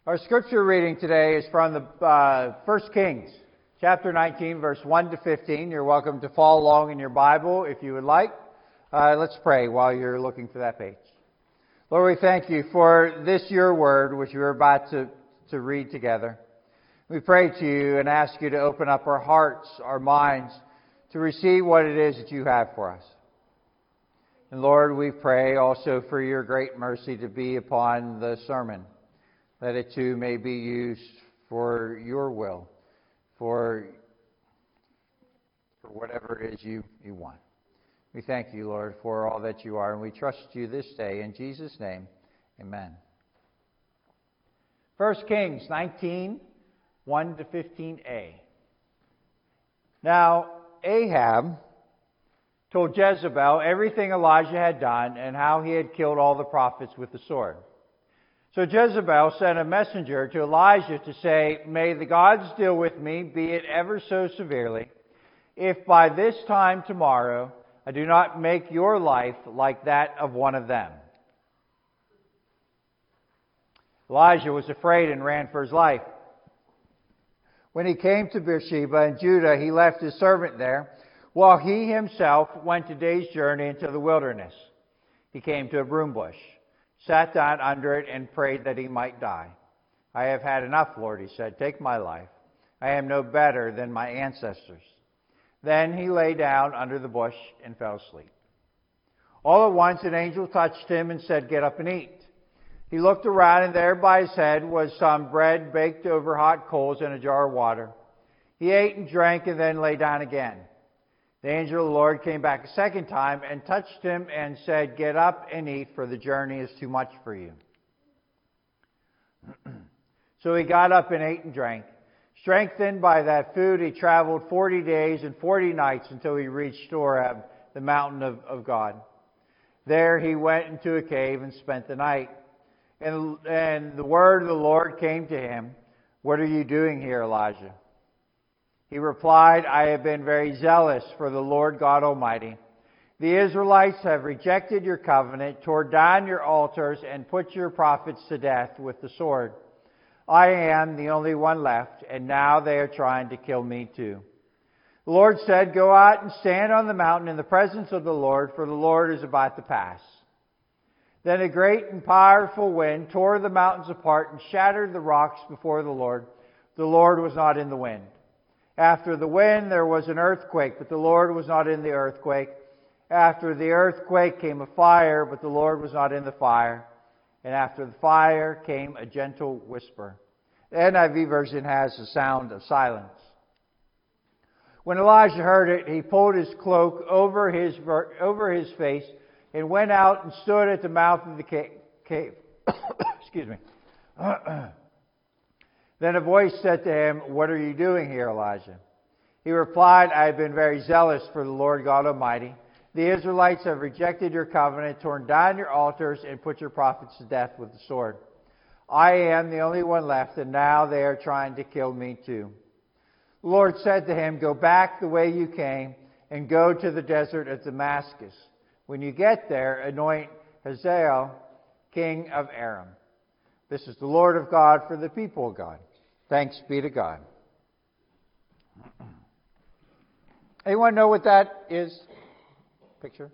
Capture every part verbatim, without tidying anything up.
Our scripture reading today is from the uh, First Kings, chapter nineteen, verse one to fifteen. You're welcome to follow along in your Bible if you would like. Uh, let's pray while you're looking for that page. Lord, we thank you for this, your word, which we're about to, to read together. We pray to you and ask you to open up our hearts, our minds, to receive what it is that you have for us. And Lord, we pray also for your great mercy to be upon the sermon, that it too may be used for your will, for, for whatever it is you, you want. We thank you, Lord, for all that you are, and we trust you this day. In Jesus' name, amen. First Kings nineteen, one to fifteen a. Now, Ahab told Jezebel everything Elijah had done and how he had killed all the prophets with the sword. So Jezebel sent a messenger to Elijah to say, "May the gods deal with me, be it ever so severely, if by this time tomorrow I do not make your life like that of one of them." Elijah was afraid and ran for his life. When he came to Beersheba in Judah, he left his servant there, while he himself went a day's journey into the wilderness. He came to a broom bush, sat down under it, and prayed that he might die. "I have had enough, Lord," he said. "Take my life. I am no better than my ancestors." Then he lay down under the bush and fell asleep. All at once an angel touched him and said, "Get up and eat." He looked around, and there by his head was some bread baked over hot coals and a jar of water. He ate and drank and then lay down again. The angel of the Lord came back a second time and touched him and said, "Get up and eat, for the journey is too much for you." So he got up and ate and drank. Strengthened by that food, he traveled forty days and forty nights until he reached Horeb, the mountain of, of God. There he went into a cave and spent the night. And, and the word of the Lord came to him, "What are you doing here, Elijah?" He replied, "I have been very zealous for the Lord God Almighty. The Israelites have rejected your covenant, tore down your altars, and put your prophets to death with the sword. I am the only one left, and now they are trying to kill me too." The Lord said, "Go out and stand on the mountain in the presence of the Lord, for the Lord is about to pass." Then a great and powerful wind tore the mountains apart and shattered the rocks before the Lord. The Lord was not in the wind. After the wind there was an earthquake, but the Lord was not in the earthquake. After the earthquake came a fire, but the Lord was not in the fire. And after the fire came a gentle whisper. The N I V version has the sound of silence. When Elijah heard it, he pulled his cloak over his over his face and went out and stood at the mouth of the cave. Excuse me. Then a voice said to him, "What are you doing here, Elijah?" He replied, "I have been very zealous for the Lord God Almighty. The Israelites have rejected your covenant, torn down your altars, and put your prophets to death with the sword. I am the only one left, and now they are trying to kill me too." The Lord said to him, "Go back the way you came, and go to the desert of Damascus. When you get there, anoint Hazael king of Aram. This is the Lord of God for the people of God. Thanks be to God." Anyone know what that is? Picture.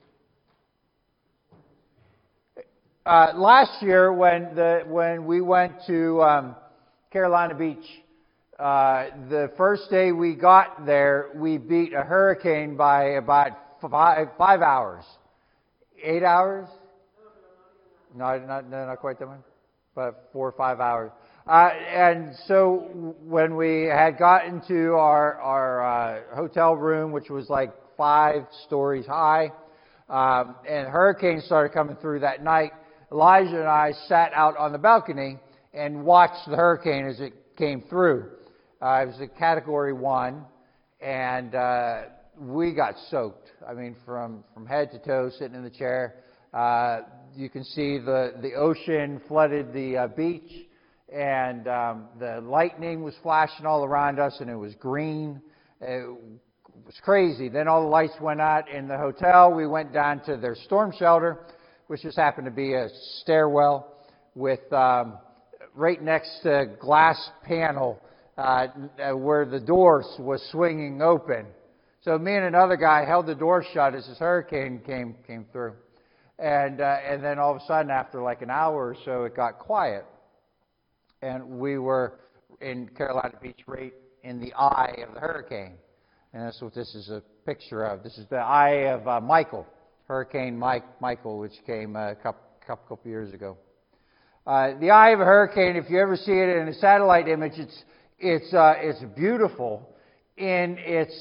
Uh, last year, when the when we went to um, Carolina Beach, uh, the first day we got there, we beat a hurricane by about five, five hours, eight hours. No, not no, not quite that much, but four or five hours. Uh, and so when we had gotten to our our uh, hotel room, which was like five stories high, um, and hurricanes started coming through that night, Elijah and I sat out on the balcony and watched the hurricane as it came through. Uh, it was a Category one, and uh, we got soaked. I mean, from, from head to toe, sitting in the chair. Uh, you can see the, the ocean flooded the uh, beach, and um, the lightning was flashing all around us, and it was green. It was crazy. Then all the lights went out in the hotel. We went down to their storm shelter, which just happened to be a stairwell with um, right next to a glass panel uh, where the door was swinging open. So me and another guy held the door shut as this hurricane came came through. And uh, and then all of a sudden, after like an hour or so, it got quiet. And we were in Carolina Beach right in the eye of the hurricane. And that's what this is a picture of. This is the eye of uh, Michael, Hurricane Mike, Michael, which came a couple, couple, couple years ago. Uh, the eye of a hurricane, if you ever see it in a satellite image, it's it's uh, it's beautiful in its,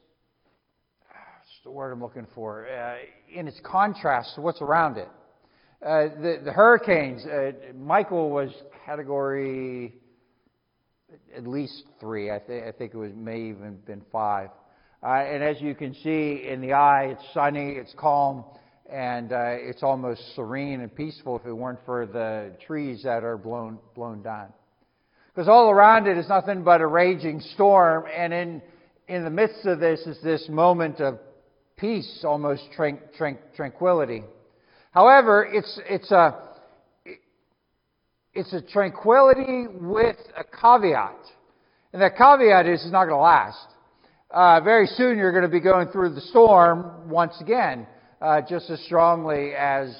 what's the word I'm looking for, uh, in its contrast to what's around it. Uh, the, the hurricanes, uh, Michael was category at least three. I, th- I think it was may even been five. Uh, and as you can see in the eye, it's sunny, it's calm, and uh, it's almost serene and peaceful if it weren't for the trees that are blown blown down. Because all around it is nothing but a raging storm, and in in the midst of this is this moment of peace, almost tran- tran- tranquility. However, it's it's a it's a tranquility with a caveat, and that caveat is it's not going to last. Uh, very soon, you're going to be going through the storm once again, uh, just as strongly as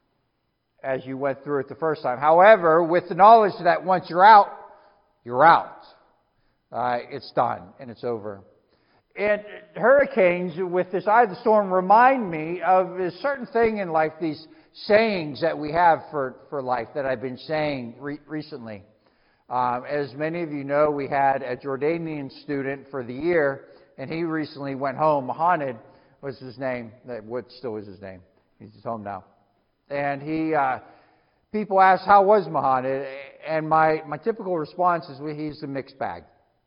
as you went through it the first time. However, with the knowledge that once you're out, you're out. Uh, it's done and it's over. And hurricanes, with this eye of the storm, remind me of a certain thing in life, these sayings that we have for, for life that I've been saying re- recently. Um, as many of you know, we had a Jordanian student for the year, and he recently went home. Mohamed was his name. What still is his name? He's home now. And he, uh, people asked, how was Mohamed? And my, my typical response is, well, he's a mixed bag.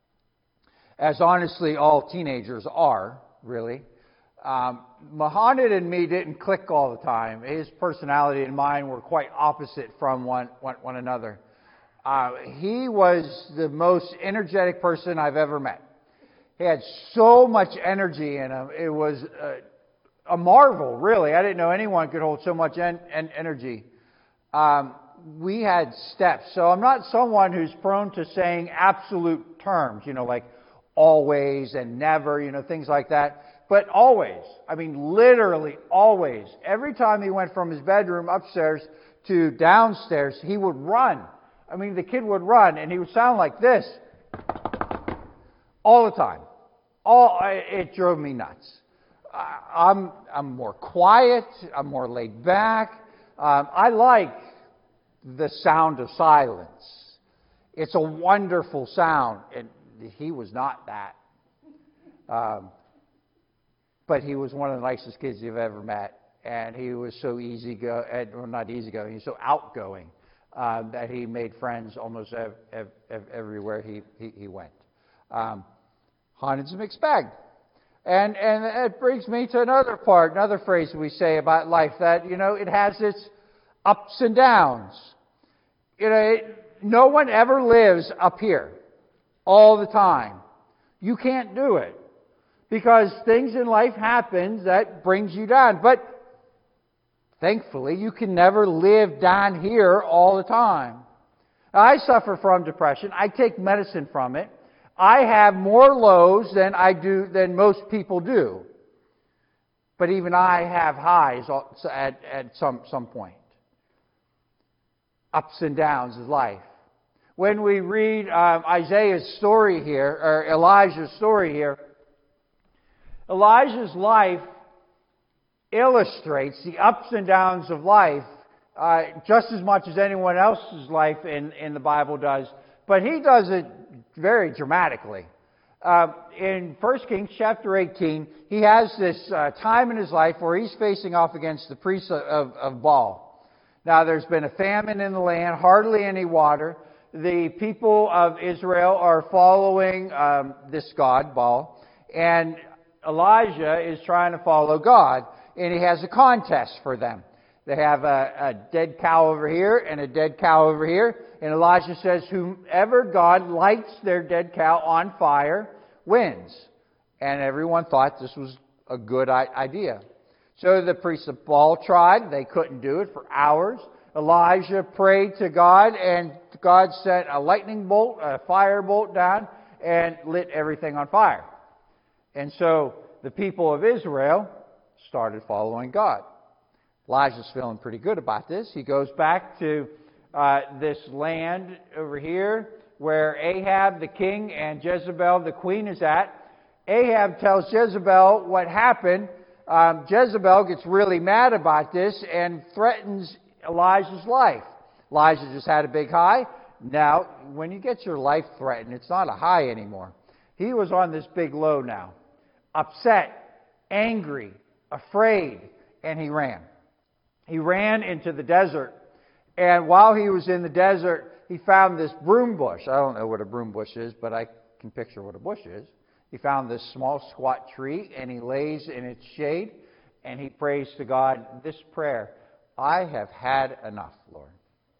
As honestly all teenagers are, really. Um, Mohamed and me didn't click all the time. His personality and mine were quite opposite from one, one, one another. Uh, he was the most energetic person I've ever met. He had so much energy in him. It was uh, a marvel, really. I didn't know anyone could hold so much en- en- energy. Um, we had steps. So I'm not someone who's prone to saying absolute terms, you know, like always and never, you know, things like that. But always, I mean, literally always. Every time he went from his bedroom upstairs to downstairs, he would run. I mean, the kid would run, and he would sound like this all the time. All it drove me nuts. I'm I'm more quiet. I'm more laid back. Um, I like the sound of silence. It's a wonderful sound, and he was not that. Um, but he was one of the nicest kids you've ever met, and he was so easy go, well, not easygoing. He's so outgoing. Uh, that he made friends almost ev- ev- ev- everywhere he, he, he went. Um, Haned's a mixed bag. And, and it brings me to another part, another phrase we say about life, that, you know, it has its ups and downs. You know, it, no one ever lives up here all the time. You can't do it. Because things in life happen that brings you down. But thankfully, you can never live down here all the time. I suffer from depression. I take medicine from it. I have more lows than I do than most people do. But even I have highs at, at some, some point. Ups and downs of life. When we read um, Isaiah's story here, or Elijah's story here, Elijah's life illustrates the ups and downs of life uh, just as much as anyone else's life in, in the Bible does. But he does it very dramatically. Uh, in First Kings chapter eighteen, he has this uh, time in his life where he's facing off against the priests of, of, of Baal. Now, there's been a famine in the land, hardly any water. The people of Israel are following um, this god, Baal, and Elijah is trying to follow God. And he has a contest for them. They have a, a dead cow over here and a dead cow over here. And Elijah says, whomever God lights their dead cow on fire wins. And everyone thought this was a good idea. So the priests of Baal tried. They couldn't do it for hours. Elijah prayed to God, and God sent a lightning bolt, a fire bolt down, and lit everything on fire. And so the people of Israel started following God. Elijah's feeling pretty good about this. He goes back to uh, this land over here where Ahab the king and Jezebel the queen is at. Ahab tells Jezebel what happened. Um, Jezebel gets really mad about this and threatens Elijah's life. Elijah just had a big high. Now, when you get your life threatened, it's not a high anymore. He was on this big low now. Upset, angry, afraid, and he ran. He ran into the desert, and while he was in the desert, he found this broom bush. I don't know what a broom bush is, but I can picture what a bush is. He found this small, squat tree, and he lays in its shade, and he prays to God this prayer: I have had enough, Lord.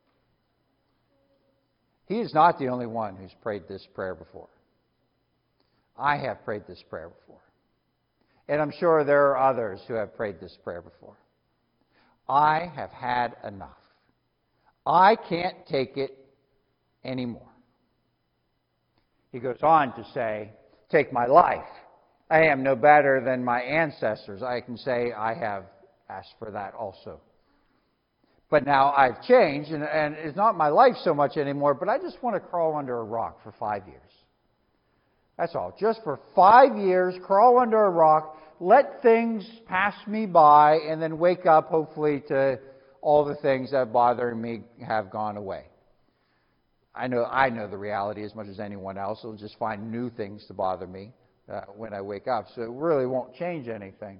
He is not the only one who's prayed this prayer before. I have prayed this prayer before. And I'm sure there are others who have prayed this prayer before. I have had enough. I can't take it anymore. He goes on to say, take my life. I am no better than my ancestors. I can say I have asked for that also. But now I've changed, and, and it's not my life so much anymore, but I just want to crawl under a rock for five years. That's all. Just for five years, crawl under a rock, let things pass me by, and then wake up, hopefully, to all the things that bother me have gone away. I know I know the reality as much as anyone else. I'll just find new things to bother me uh, when I wake up. So it really won't change anything.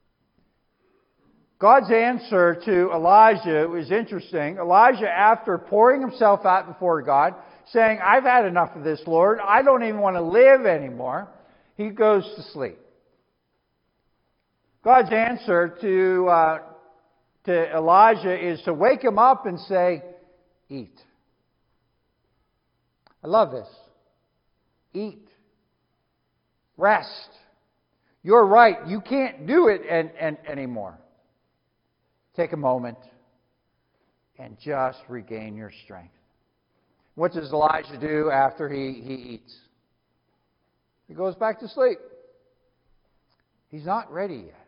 God's answer to Elijah was interesting. Elijah, after pouring himself out before God, saying, I've had enough of this, Lord. I don't even want to live anymore. He goes to sleep. God's answer to, uh, to Elijah is to wake him up and say, eat. I love this. Eat. Rest. You're right. You can't do it and, and, anymore. Take a moment and just regain your strength. What does Elijah do after he, he eats? He goes back to sleep. He's not ready yet.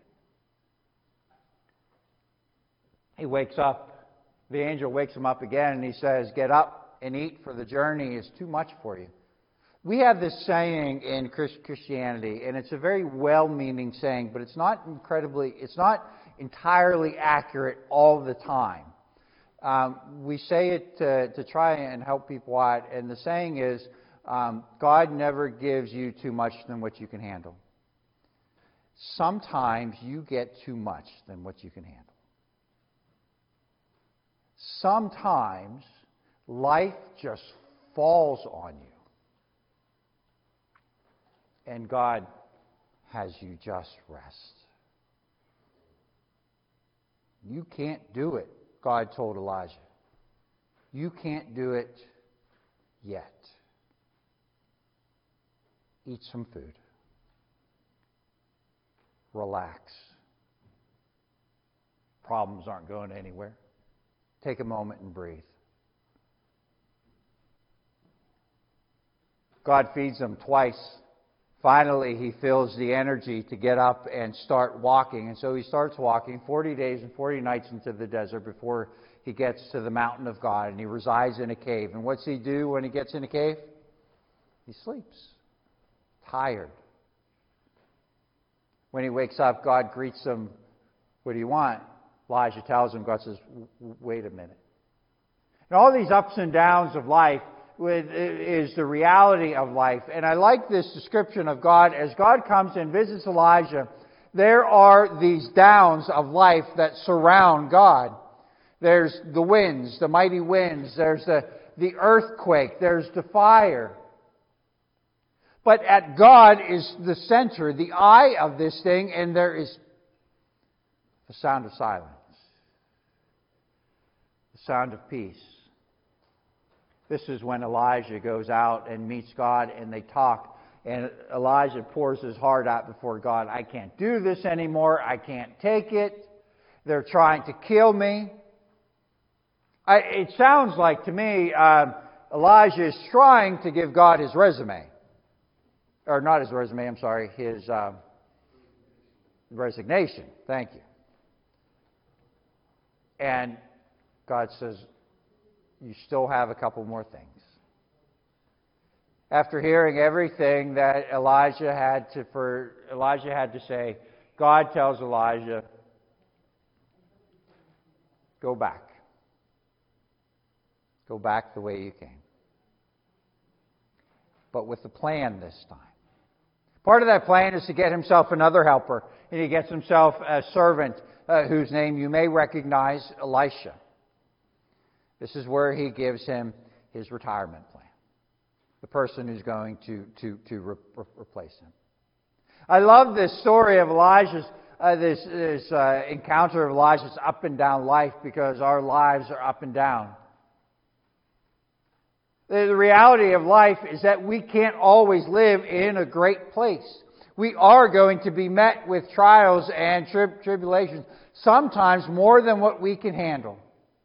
He wakes up. The angel wakes him up again and he says, get up and eat, for the journey is too much for you. We have this saying in Christianity, and it's a very well-meaning saying, but it's not incredibly, it's not entirely accurate all the time. Um, we say it to, to try and help people out, and the saying is, um, God never gives you too much than what you can handle. Sometimes you get too much than what you can handle. Sometimes life just falls on you. And God has you just rest. You can't do it, God told Elijah. You can't do it yet. Eat some food. Relax. Problems aren't going anywhere. Take a moment and breathe. God feeds them twice. Finally, he feels the energy to get up and start walking. And so he starts walking forty days and forty nights into the desert before he gets to the mountain of God. And he resides in a cave. And what's he do when he gets in a cave? He sleeps. Tired. When he wakes up, God greets him. What do you want? Elijah tells him. God says, wait a minute. And all these ups and downs of life With, is the reality of life. And I like this description of God. As God comes and visits Elijah, there are these downs of life that surround God. There's the winds, the mighty winds. There's the, the earthquake. There's the fire. But at God is the center, the eye of this thing, and there is the sound of silence. The sound of peace. This is when Elijah goes out and meets God and they talk. And Elijah pours his heart out before God. I can't do this anymore. I can't take it. They're trying to kill me. I, it sounds like to me uh, Elijah is trying to give God his resume. Or not his resume, I'm sorry, his uh, resignation. Thank you. And God says, you still have a couple more things. After hearing everything that Elijah had to for Elijah had to say, God tells Elijah, go back. Go back the way you came. But with a plan this time. Part of that plan is to get himself another helper. And he gets himself a servant uh, whose name you may recognize, Elisha. This is where he gives him his retirement plan. The person who's going to, to, to re- re- replace him. I love this story of Elijah's, uh, this, this uh, encounter of Elijah's up and down life, because our lives are up and down. The, the reality of life is that we can't always live in a great place. We are going to be met with trials and tri- tribulations, sometimes more than what we can handle.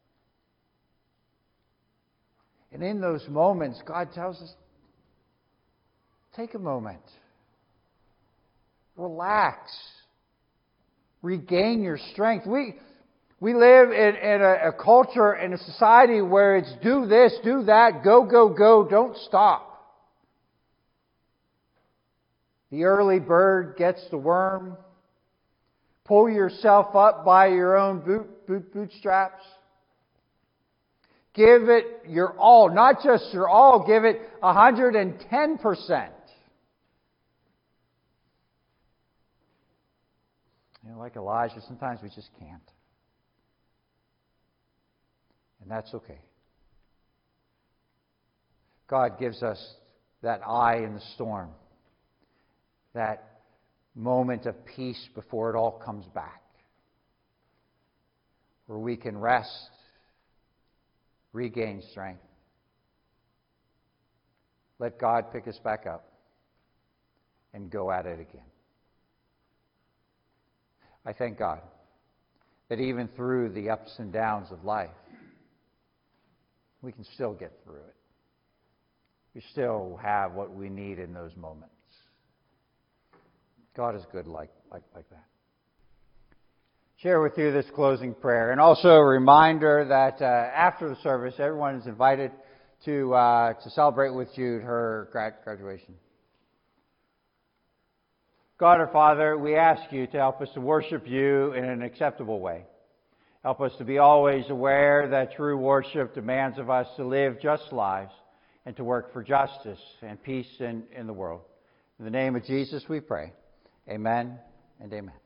And in those moments, God tells us, take a moment. Relax. Regain your strength. We we live in, in a, a culture and a society where it's do this, do that, go, go, go, don't stop. The early bird gets the worm. Pull yourself up by your own boot, boot, bootstraps. Give it your all. Not just your all, give it one hundred ten percent. You know, like Elijah, sometimes we just can't. And that's okay. God gives us that eye in the storm. That moment of peace before it all comes back. Where we can rest, regain strength. Let God pick us back up and go at it again. I thank God that even through the ups and downs of life, we can still get through it. We still have what we need in those moments. God is good like, like, like that. Share with you this closing prayer, and also a reminder that uh, after the service, everyone is invited to uh, to celebrate with Jude her grad- graduation. God our Father, we ask you to help us to worship you in an acceptable way. Help us to be always aware that true worship demands of us to live just lives and to work for justice and peace in, in the world. In the name of Jesus we pray. Amen and amen.